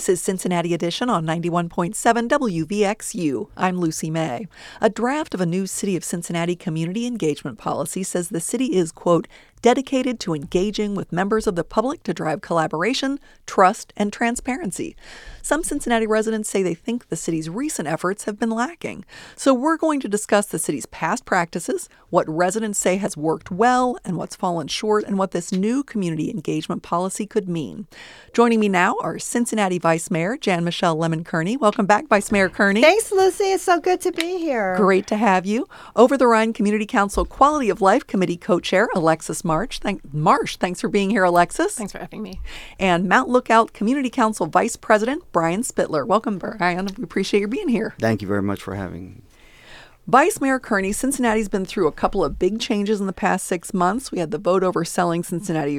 This is Cincinnati Edition on 91.7 WVXU. I'm Lucy May. A draft of a new City of Cincinnati community engagement policy says the city is, quote, dedicated to engaging with members of the public to drive collaboration, trust, and transparency. Some Cincinnati residents say they think the city's recent efforts have been lacking. So we're going to discuss the city's past practices, what residents say has worked well and what's fallen short, and what this new community engagement policy could mean. Joining me now are Cincinnati Vice Mayor Jan Michelle Lemon Kearney. Welcome back, Vice Mayor Kearney. Thanks, Lucy. It's so good to be here. Great to have you. Over the Rhine Community Council Quality of Life Committee Co-Chair Alexis Marsh. Thanks for being here, Alexis. Thanks for having me. And Mount Lookout Community Council Vice President Brian Spittler. Welcome, Brian. We appreciate your being here. Thank you very much for having me. Vice Mayor Kearney, Cincinnati's been through a couple of big changes in the past 6 months. We had the vote over selling Cincinnati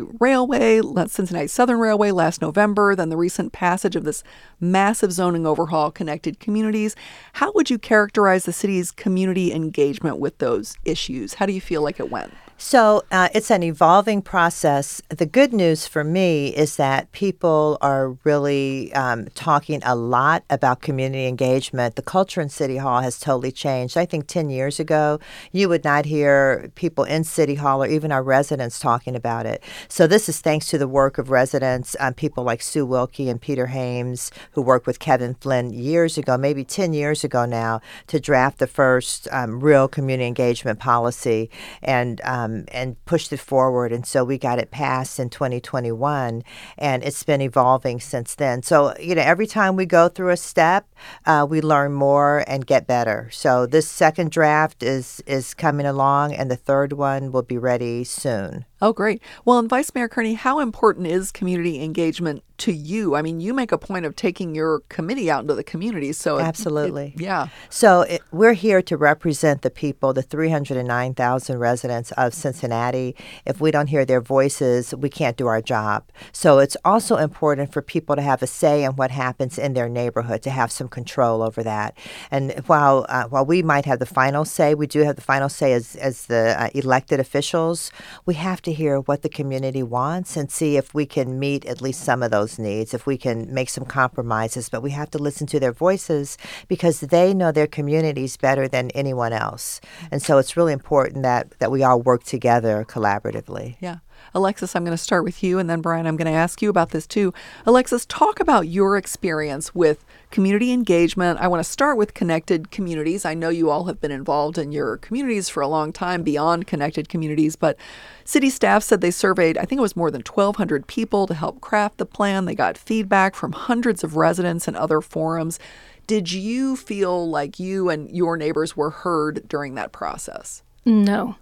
Southern Railway last November, then the recent passage of this massive zoning overhaul, Connected Communities. How would you characterize the city's community engagement with those issues? How do you feel like it went? So it's an evolving process. The good news for me is that people are really talking a lot about community engagement. The culture in City Hall has totally changed. I think 10 years ago, you would not hear people in City Hall or even our residents talking about it. So this is thanks to the work of residents, people like Sue Wilkie and Peter Hames, who worked with Kevin Flynn years ago, maybe 10 years ago now, to draft the first real community engagement policy and pushed it forward. And so we got it passed in 2021, and it's been evolving since then. So, every time we go through a step, we learn more and get better. So this second draft is coming along, and the third one will be ready soon. Oh, great. Well, and Vice Mayor Kearney, how important is community engagement to you? I mean, you make a point of taking your committee out into the community. So absolutely. Yeah. So we're here to represent the people, the 309,000 residents of Cincinnati. If we don't hear their voices, we can't do our job. So it's also important for people to have a say in what happens in their neighborhood, to have some control over that. And while we might have the final say, we do have the final say as the elected officials, we have to hear what the community wants and see if we can meet at least some of those needs, if we can make some compromises. But we have to listen to their voices because they know their communities better than anyone else. And so it's really important that we all work together collaboratively. Yeah. Alexis, I'm going to start with you, and then Brian, I'm going to ask you about this too. Alexis, talk about your experience with community engagement. I want to start with Connected Communities. I know you all have been involved in your communities for a long time beyond Connected Communities, but city staff said they surveyed, I think it was more than 1,200 people to help craft the plan. They got feedback from hundreds of residents and other forums. Did you feel like you and your neighbors were heard during that process? No.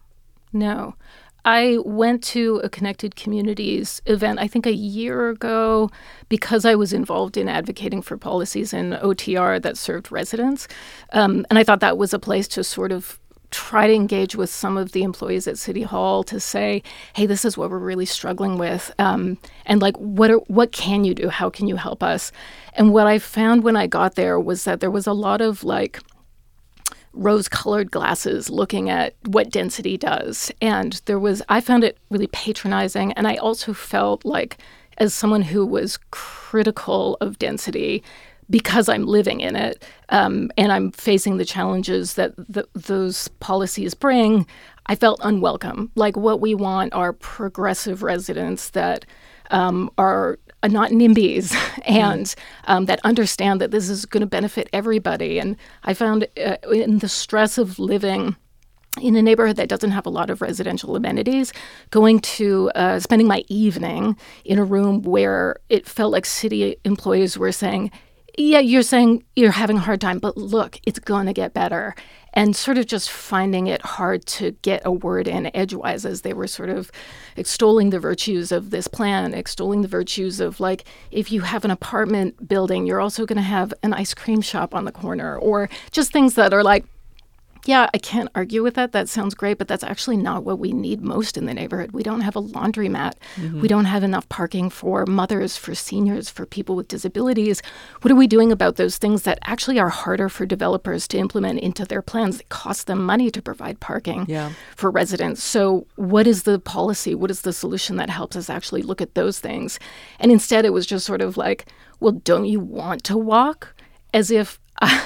I went to a Connected Communities event, I think a year ago, because I was involved in advocating for policies in OTR that served residents. And I thought that was a place to sort of try to engage with some of the employees at City Hall to say, hey, this is what we're really struggling with. And what can you do? How can you help us? And what I found when I got there was that there was a lot of rose-colored glasses looking at what density does. And I found it really patronizing. And I also felt like, as someone who was critical of density, because I'm living in it and I'm facing the challenges that those policies bring, I felt unwelcome. Like, what we want are progressive residents that are not NIMBYs and that understand that this is going to benefit everybody. And I found in the stress of living in a neighborhood that doesn't have a lot of residential amenities, spending my evening in a room where it felt like city employees were saying, yeah, you're saying you're having a hard time, but look, it's going to get better. And sort of just finding it hard to get a word in edgewise as they were sort of extolling the virtues of this plan, extolling the virtues of, if you have an apartment building, you're also going to have an ice cream shop on the corner, or just things that are Yeah, I can't argue with that. That sounds great, but that's actually not what we need most in the neighborhood. We don't have a laundromat. We don't have enough parking for mothers, for seniors, for people with disabilities. What are we doing about those things that actually are harder for developers to implement into their plans? It costs them money to provide parking for residents. So what is the policy? What is the solution that helps us actually look at those things? And instead, it was just sort of like, well, don't you want to walk? As if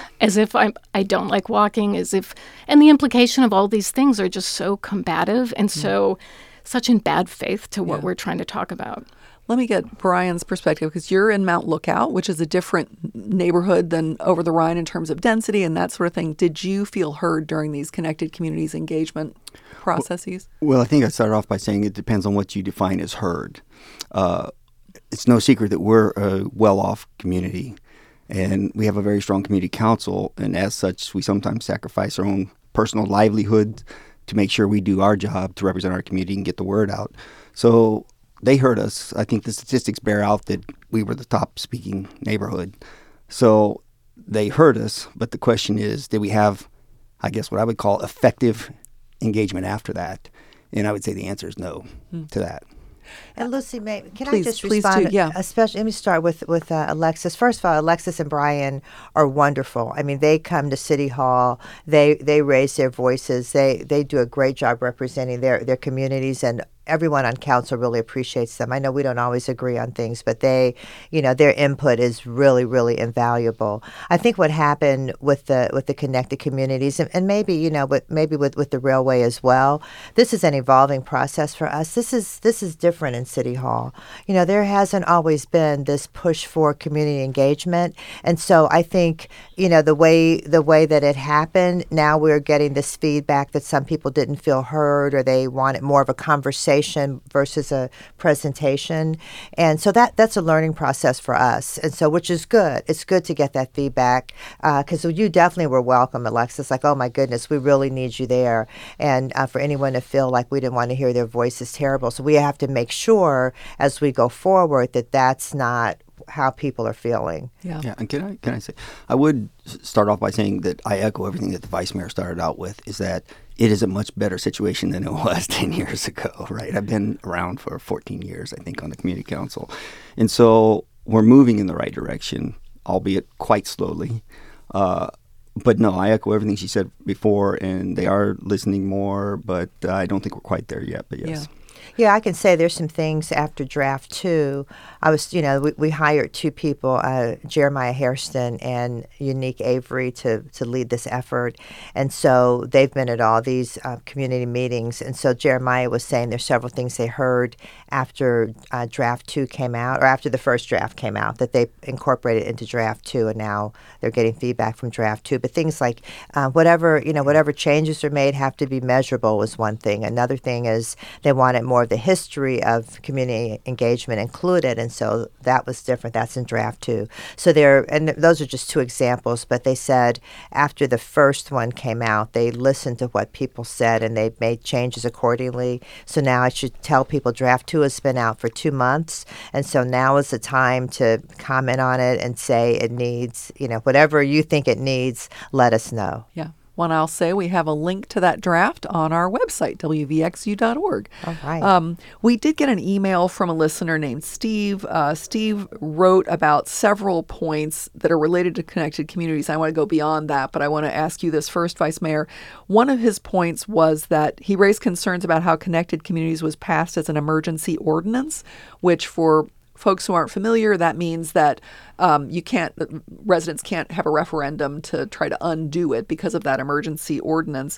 I don't like walking, and the implication of all these things are just so combative and such in bad faith to what we're trying to talk about. Let me get Brian's perspective, because you're in Mount Lookout, which is a different neighborhood than over the Rhine in terms of density and that sort of thing. Did you feel heard during these connected communities engagement processes? Well, I think I started off by saying it depends on what you define as heard. It's no secret that we're a well-off community. And we have a very strong community council, and as such, we sometimes sacrifice our own personal livelihood to make sure we do our job to represent our community and get the word out. So they heard us. I think the statistics bear out that we were the top speaking neighborhood. So they heard us, but the question is, did we have, I guess, what I would call effective engagement after that? And I would say the answer is no to that. And Lucy, I Please just do, respond? yeah. Especially, let me start with Alexis. First of all, Alexis and Brian are wonderful. I mean, they come to City Hall. They raise their voices. They do a great job representing their communities, and everyone on council really appreciates them. I know we don't always agree on things, but their input is really, really invaluable. I think what happened with the connected communities, and maybe with the railway as well, this is an evolving process for us. This is different in City Hall. There hasn't always been this push for community engagement, and so I think the way that it happened, now we're getting this feedback that some people didn't feel heard, or they wanted more of a conversation versus a presentation. And so that's a learning process for us. And so, which is good. It's good to get that feedback, because you definitely were welcome, Alexis. Like, oh my goodness, we really need you there. And for anyone to feel like we didn't want to hear their voice is terrible. So we have to make sure as we go forward that that's not how people are feeling. Yeah. And can I say, I would start off by saying that I echo everything that the vice mayor started out with, is that it is a much better situation than it was 10 years ago, right? I've been around for 14 years, I think, on the community council. And so we're moving in the right direction, albeit quite slowly. But no, I echo everything she said before, and they are listening more, but I don't think we're quite there yet, but yes. Yeah, I can say there's some things after draft 2. I was, we hired 2 people, Jeremiah Hairston and Unique Avery, to lead this effort. And so they've been at all these community meetings. And so Jeremiah was saying there's several things they heard after draft 2 came out, or after the first draft came out, that they incorporated into draft 2, and now they're getting feedback from draft 2. But things like whatever changes are made have to be measurable was one thing. Another thing is they wanted more of the history of community engagement included, and so that was different. That's in draft 2. So those are just 2 examples, but they said after the first one came out, they listened to what people said and they made changes accordingly. So now I should tell people draft 2 has been out for 2 months, and so now is the time to comment on it and say it needs, whatever you think it needs, let us know. Yeah. One, I'll say we have a link to that draft on our website, wvxu.org. All right. We did get an email from a listener named Steve. Steve wrote about several points that are related to connected communities. I want to go beyond that, but I want to ask you this first, Vice Mayor. One of his points was that he raised concerns about how connected communities was passed as an emergency ordinance, which for folks who aren't familiar, that means that residents can't have a referendum to try to undo it because of that emergency ordinance.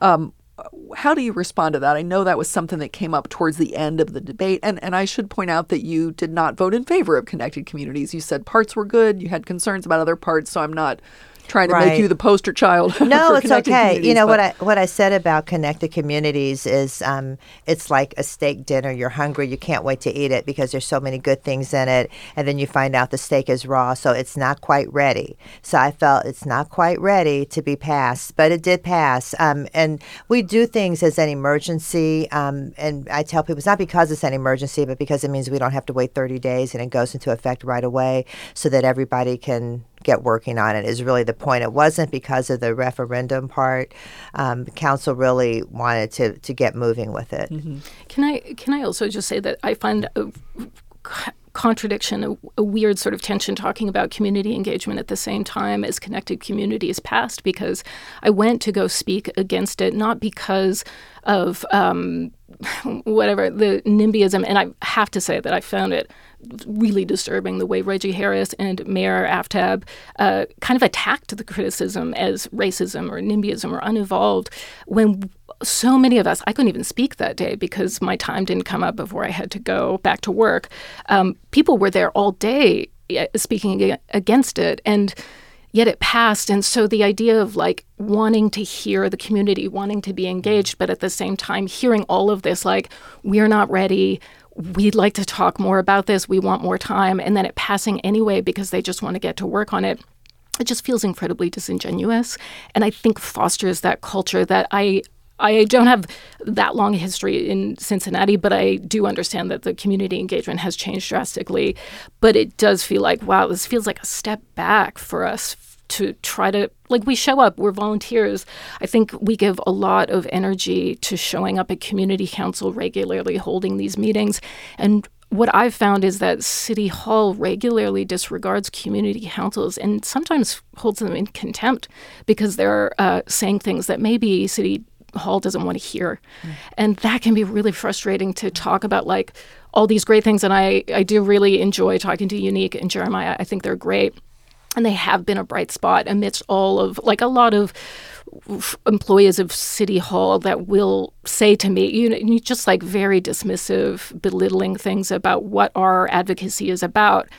How do you respond to that? I know that was something that came up towards the end of the debate. And I should point out that you did not vote in favor of connected communities. You said parts were good. You had concerns about other parts. So I'm not trying to make you the poster child. No, for it's okay. But what I said about connected communities is it's like a steak dinner. You're hungry. You can't wait to eat it because there's so many good things in it. And then you find out the steak is raw, so it's not quite ready. So I felt it's not quite ready to be passed, but it did pass. And we do things as an emergency. And I tell people it's not because it's an emergency, but because it means we don't have to wait 30 days and it goes into effect right away so that everybody can get working on it is really the point. It wasn't because of the referendum part. The council really wanted to get moving with it. Mm-hmm. Can I also just say that I find a contradiction, a weird sort of tension talking about community engagement at the same time as Connected Communities passed, because I went to go speak against it, not because of whatever, the NIMBYism. And I have to say that I found it really disturbing the way Reggie Harris and Mayor Aftab kind of attacked the criticism as racism or NIMBYism or unevolved, when so many of us, I couldn't even speak that day because my time didn't come up before I had to go back to work. People were there all day speaking against it, and yet it passed. And so the idea of like wanting to hear the community, wanting to be engaged, but at the same time hearing all of this, like, we're not ready, we'd like to talk more about this, we want more time, and then it passing anyway because they just want to get to work on it. It just feels incredibly disingenuous, and I think fosters that culture that I don't have that long a history in Cincinnati, but I do understand that the community engagement has changed drastically. But it does feel like, wow, this feels like a step back for us to try to, like, we show up, we're volunteers. I think we give a lot of energy to showing up at community council regularly, holding these meetings. And what I've found is that City Hall regularly disregards community councils and sometimes holds them in contempt because they're saying things that maybe City Hall doesn't want to hear. And that can be really frustrating to talk about, like, all these great things. And I do really enjoy talking to Unique and Jeremiah. I think they're great. And they have been a bright spot amidst all of, like, a lot of employees of City Hall that will say to me, you just like very dismissive, belittling things about what our advocacy is about.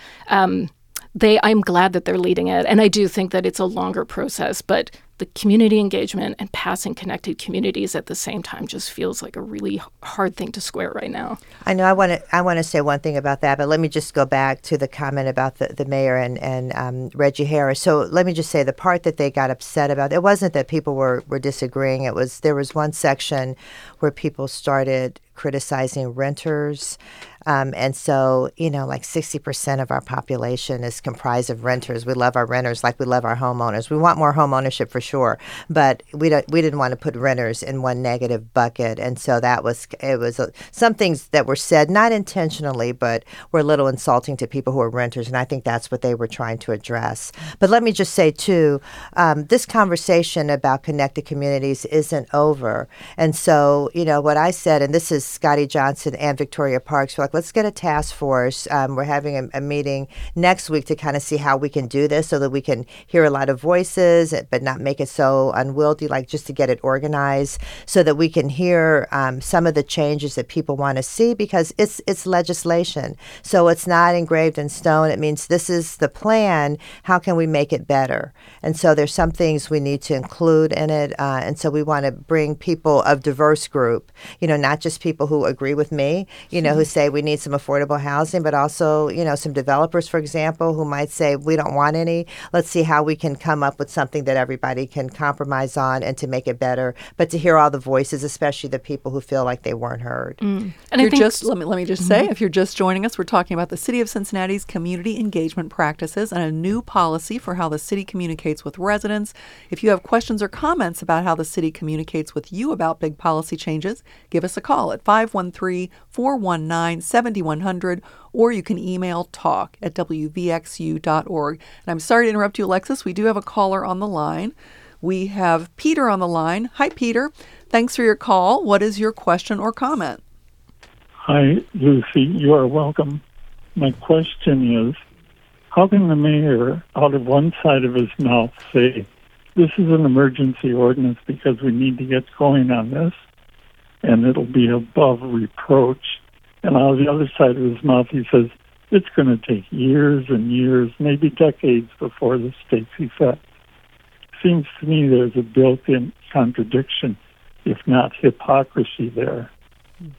I'm glad that they're leading it. And I do think that it's a longer process, but the community engagement and passing Connected Communities at the same time just feels like a really hard thing to square right now. I know I want to say one thing about that, but let me just go back to the comment about the mayor and Reggie Harris. So let me just say the part that they got upset about, it wasn't that people were disagreeing. There was one section where people started criticizing renters. And so, like 60% of our population is comprised of renters. We love our renters like we love our homeowners. We want more home ownership for sure, but we didn't want to put renters in one negative bucket. And so some things that were said, not intentionally, but were a little insulting to people who are renters. And I think that's what they were trying to address. But let me just say, too, this conversation about Connected Communities isn't over. And so, what I said, and this is Scotty Johnson and Victoria Parks, we're like, let's get a task force. We're having a meeting next week to kind of see how we can do this so that we can hear a lot of voices, but not make it so unwieldy, like just to get it organized so that we can hear some of the changes that people want to see, because it's legislation. So it's not engraved in stone. It means this is the plan. How can we make it better? And so there's some things we need to include in it. And so we want to bring people of diverse group, not just people who agree with me, who say we need some affordable housing, but also, some developers, for example, who might say we don't want any. Let's see how we can come up with something that everybody can compromise on and to make it better, but to hear all the voices, especially the people who feel like they weren't heard. And let me just say, if you're just joining us, we're talking about the City of Cincinnati's community engagement practices and a new policy for how the city communicates with residents. If you have questions or comments about how the city communicates with you about big policy changes, give us a call at 513-419-7100, or you can email talk@wvxu.org. And I'm sorry to interrupt you, Alexis. We do have a caller on the line. We have Peter on the line. Hi, Peter. Thanks for your call. What is your question or comment? Hi, Lucy. You are welcome. My question is, how can the mayor, out of one side of his mouth, say, this is an emergency ordinance because we need to get going on this, and it'll be above reproach, and out of the other side of his mouth he says, it's going to take years and years, maybe decades before this takes effect. Seems to me there's a built-in contradiction, if not hypocrisy there.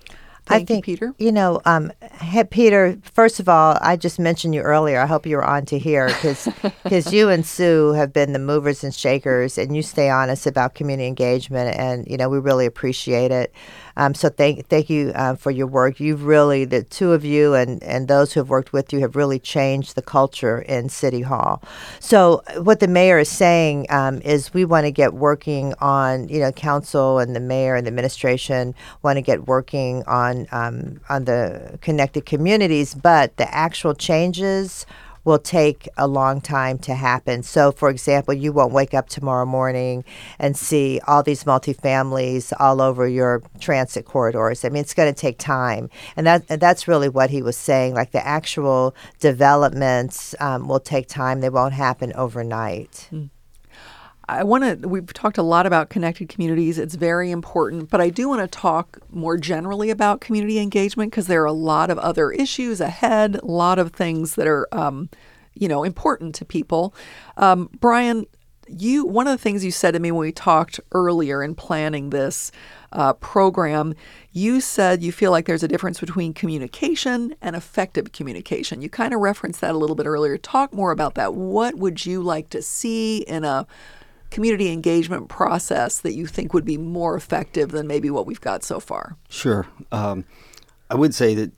Thank you, Peter. Peter, first of all, I just mentioned you earlier. I hope you were on to hear because you and Sue have been the movers and shakers, and you stay honest about community engagement, and, we really appreciate it. So thank you for your work. You've really, the two of you and those who have worked with you have really changed the culture in City Hall. So what the mayor is saying is we want to get working on, council and the mayor and the administration want to get working on the connected communities, but the actual changes will take a long time to happen. So, for example, you won't wake up tomorrow morning and see all these multifamilies all over your transit corridors. I mean, it's going to take time. And that's really what he was saying. Like, the actual developments will take time. They won't happen overnight. We've talked a lot about connected communities. It's very important, but I do want to talk more generally about community engagement because there are a lot of other issues ahead, a lot of things that are, important to people. Brian, one of the things you said to me when we talked earlier in planning this program, you said you feel like there's a difference between communication and effective communication. You kind of referenced that a little bit earlier. Talk more about that. What would you like to see in a community engagement process that you think would be more effective than maybe what we've got so far? Sure. I would say that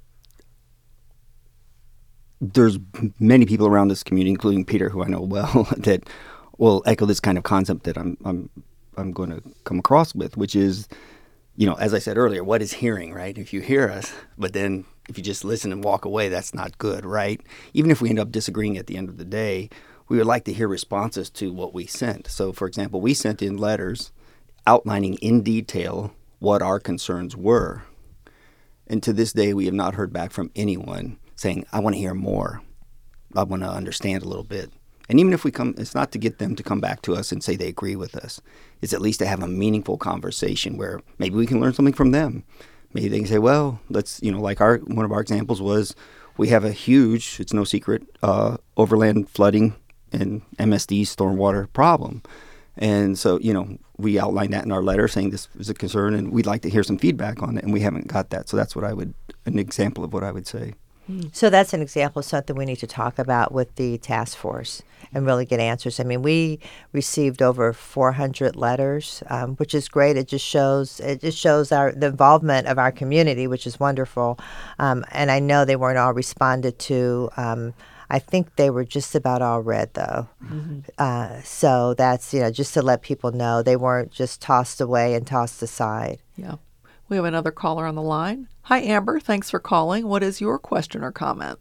there's many people around this community, including Peter, who I know well, that will echo this kind of concept that I'm going to come across with, which is, as I said earlier, what is hearing, right? If you hear us, but then if you just listen and walk away, that's not good, right? Even if we end up disagreeing at the end of the day, we would like to hear responses to what we sent. So, for example, we sent in letters outlining in detail what our concerns were. And to this day, we have not heard back from anyone saying, I want to hear more. I want to understand a little bit. And even if we come, it's not to get them to come back to us and say they agree with us. It's at least to have a meaningful conversation where maybe we can learn something from them. Maybe they can say, well, let's, like one of our examples was we have a huge, it's no secret, overland flooding and MSD stormwater problem. And so, we outlined that in our letter saying this is a concern and we'd like to hear some feedback on it, and we haven't got that. So that's an example of what I would say. So that's an example of something we need to talk about with the task force and really get answers. I mean, we received over 400 letters, which is great. It just shows the involvement of our community, which is wonderful. And I know they weren't all responded to. I think they were just about all read, though. Mm-hmm. So that's, just to let people know they weren't just tossed away and tossed aside. Yeah. We have another caller on the line. Hi, Amber. Thanks for calling. What is your question or comment?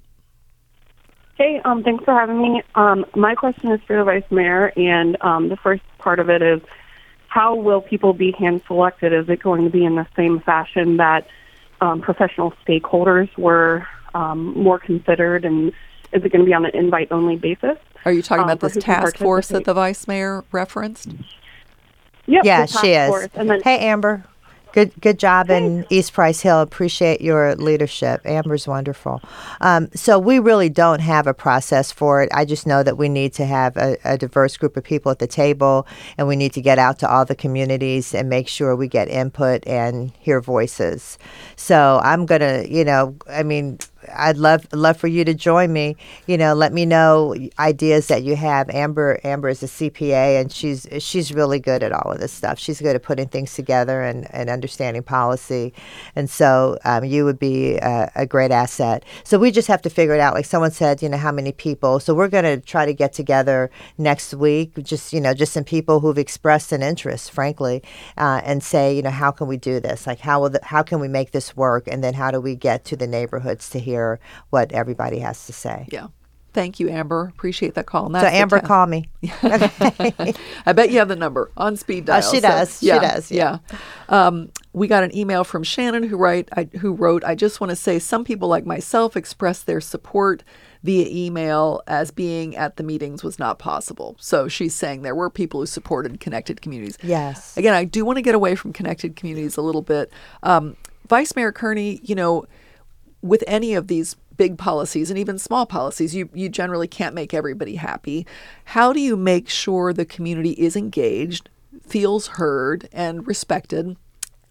Hey, thanks for having me. My question is for the Vice Mayor, and the first part of it is, how will people be hand-selected? Is it going to be in the same fashion that professional stakeholders were more considered, and is it going to be on an invite-only basis? Are you talking about this task force that the Vice Mayor referenced? Yep, yeah, she is. Hey, Amber. Good job in East Price Hill. Appreciate your leadership. Amber's wonderful. So we really don't have a process for it. I just know that we need to have a diverse group of people at the table, and we need to get out to all the communities and make sure we get input and hear voices. So I'm going to, I'd love for you to join me. Let me know ideas that you have. Amber is a CPA, and she's really good at all of this stuff. She's good at putting things together and understanding policy. And so you would be a great asset. So we just have to figure it out. Like someone said, how many people. So we're going to try to get together next week, just some people who've expressed an interest, frankly, and say, how can we do this? Like how can we make this work? And then how do we get to the neighborhoods to hear what everybody has to say? Yeah. Thank you, Amber. Appreciate that call. And so Amber, call me. Okay. I bet you have the number on speed dial. She does. Yeah, she does. Yeah. We got an email from Shannon who wrote, I just want to say some people like myself expressed their support via email as being at the meetings was not possible. So she's saying there were people who supported connected communities. Yes. Again, I do want to get away from connected communities a little bit. Vice Mayor Kearney, with any of these big policies and even small policies, you generally can't make everybody happy. How do you make sure the community is engaged, feels heard and respected,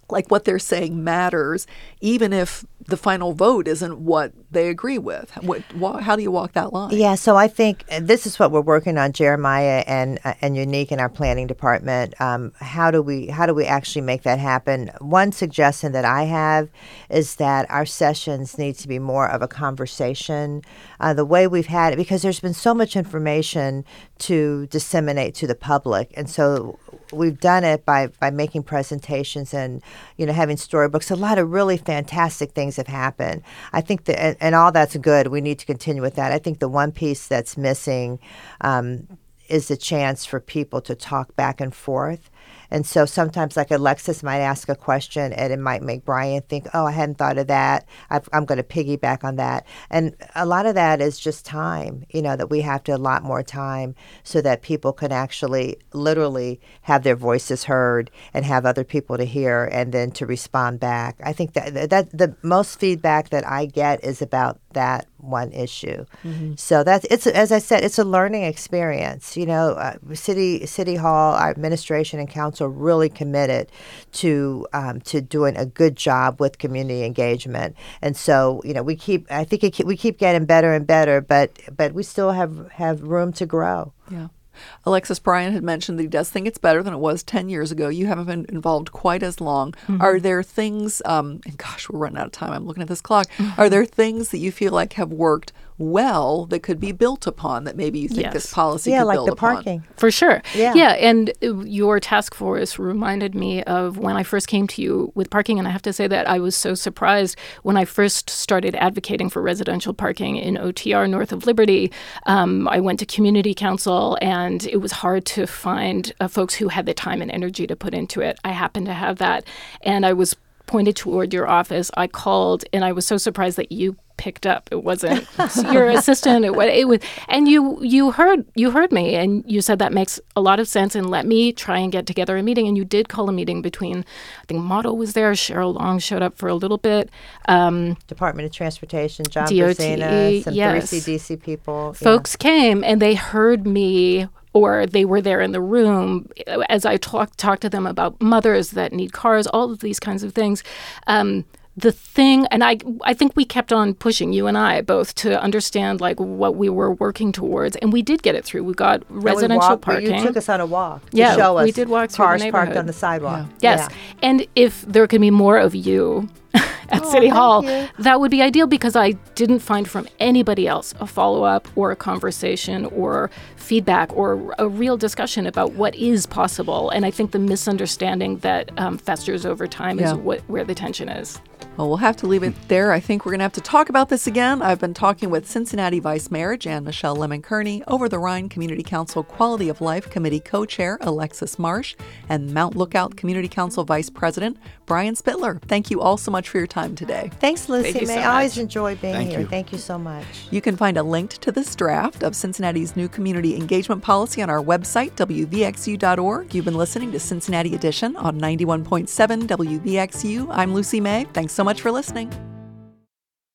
like what they're saying matters, even if the final vote isn't what they agree with? How do you walk that line? Yeah, so I think this is what we're working on, Jeremiah and Unique in our planning department. How do we actually make that happen? One suggestion that I have is that our sessions need to be more of a conversation. The way we've had it, because there's been so much information to disseminate to the public, and so we've done it by making presentations and having storybooks. A lot of really fantastic things have happened. I think that, and all that's good. We need to continue with that. I think the one piece that's missing is the chance for people to talk back and forth. And so sometimes, like Alexis might ask a question, and it might make Brian think, "Oh, I hadn't thought of that. I'm going to piggyback on that." And a lot of that is just time. That we have to allot more time so that people can actually, literally, have their voices heard and have other people to hear, and then to respond back. I think that the most feedback that I get is about that one issue. Mm-hmm. So it's as I said, it's a learning experience. City Hall, our administration and council really committed to doing a good job with community engagement, and so we keep getting better and better, but we still have room to grow. Yeah. Alexis, Brian had mentioned that he does think it's better than it was 10 years ago. You haven't been involved quite as long. Mm-hmm. Are there things, and gosh, we're running out of time. I'm looking at this clock. Mm-hmm. Are there things that you feel like have worked well that could be built upon, that maybe you think this policy could build upon? Yeah, like the parking. For sure. Yeah, and your task force reminded me of when I first came to you with parking, and I have to say that I was so surprised when I first started advocating for residential parking in OTR north of Liberty. I went to community council, and it was hard to find folks who had the time and energy to put into it. I happened to have that, and I was pointed toward your office. I called, and I was so surprised that you picked up. It wasn't your assistant. It was, and you heard me, and you said that makes a lot of sense, and let me try and get together a meeting. And you did call a meeting between, I think Motto was there, Cheryl Long showed up for a little bit, Department of Transportation, John Brazina, some 3CDC people. Folks came, and they heard me, or they were there in the room as I talked to them about mothers that need cars, all of these kinds of things. The thing, and I think we kept on pushing, you and I both, to understand what we were working towards, and we did get it through. We got residential parking. You took us on a walk to show us. We did walk through cars the neighborhood. parked on the sidewalk. Yeah. Yes, and if there could be more of you at City Hall, that would be ideal, because I didn't find from anybody else a follow-up or a conversation or feedback or a real discussion about what is possible. And I think the misunderstanding that festers over time is where the tension is. Well, we'll have to leave it there. I think we're going to have to talk about this again. I've been talking with Cincinnati Vice Mayor Jan Michelle Lemon-Kearney, Over the Rhine Community Council Quality of Life Committee Co-Chair Alexis Marsh, and Mount Lookout Community Council Vice President Brian Spittler. Thank you all so much for your time today. Thanks, Lucy. Thank you so I always enjoy being here. You. Thank you so much. You can find a link to this draft of Cincinnati's new community engagement policy on our website, wvxu.org. You've been listening to Cincinnati Edition on 91.7 WVXU. I'm Lucy May. Thanks so much for listening.